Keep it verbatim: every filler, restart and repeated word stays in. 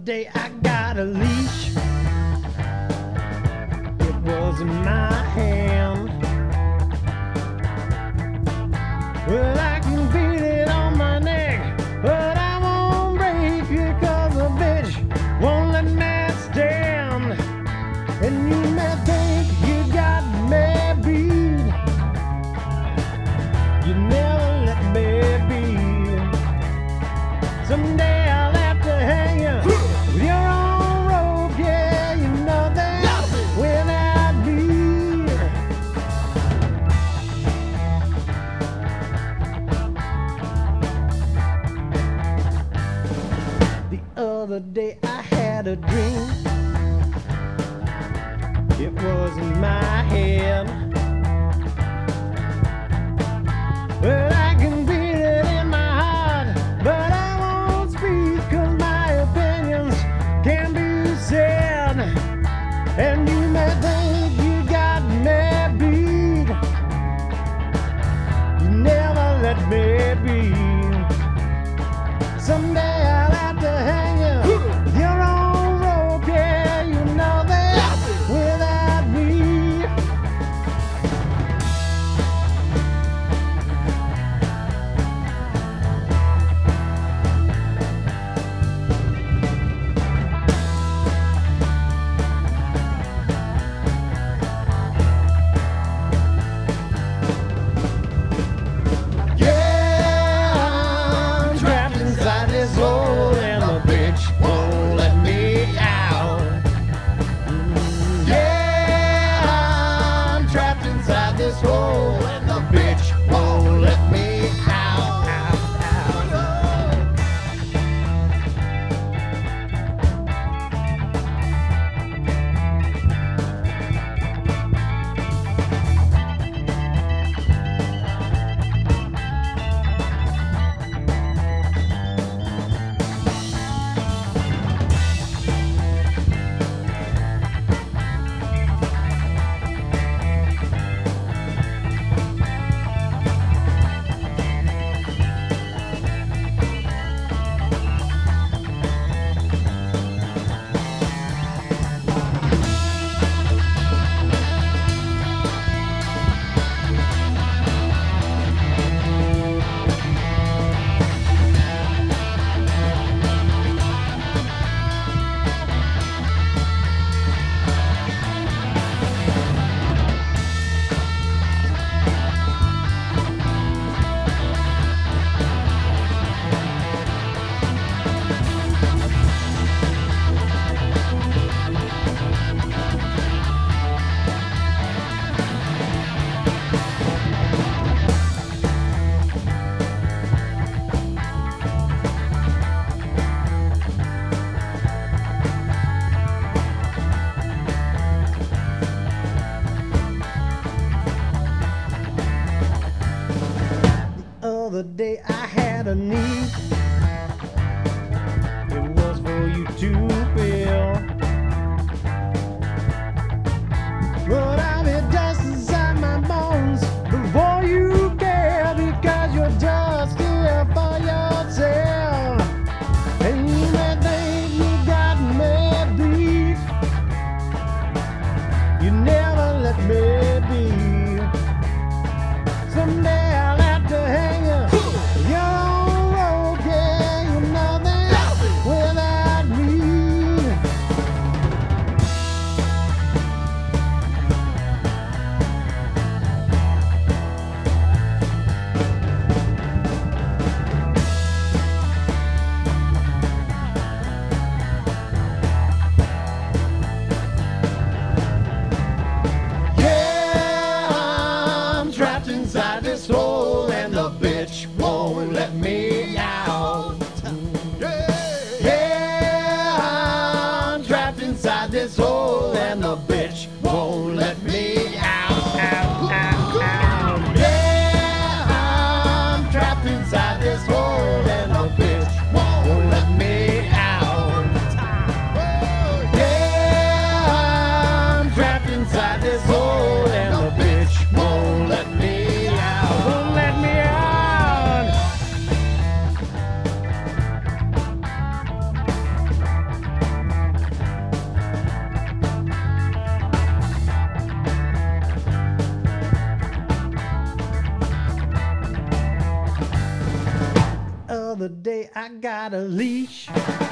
day I got a leash. It was in my hand. Well, I can beat it on my neck, but I won't break it 'cause a bitch won't let me stand. And you may think you got me beat, you never let me be. Someday I'll have to hang you with your own rope, yeah, you know that without me. The other day I had a dream. It was in my head. Well, I can beat it in my heart, but I won't speak 'cause my opinions can be said. And you may think you got me beat, you never let me be. Someday I'll have to hang you with your own rope, yeah, you know that without me. The day I had a need, it was for you to feel. But I'll be dust inside my bones before you care, because you're just here for yourself. And you may think you got me beat, you never let me be. Someday I'll have to hang you your own rope, yeah, you know that without me. Yeah, other day I got a leash.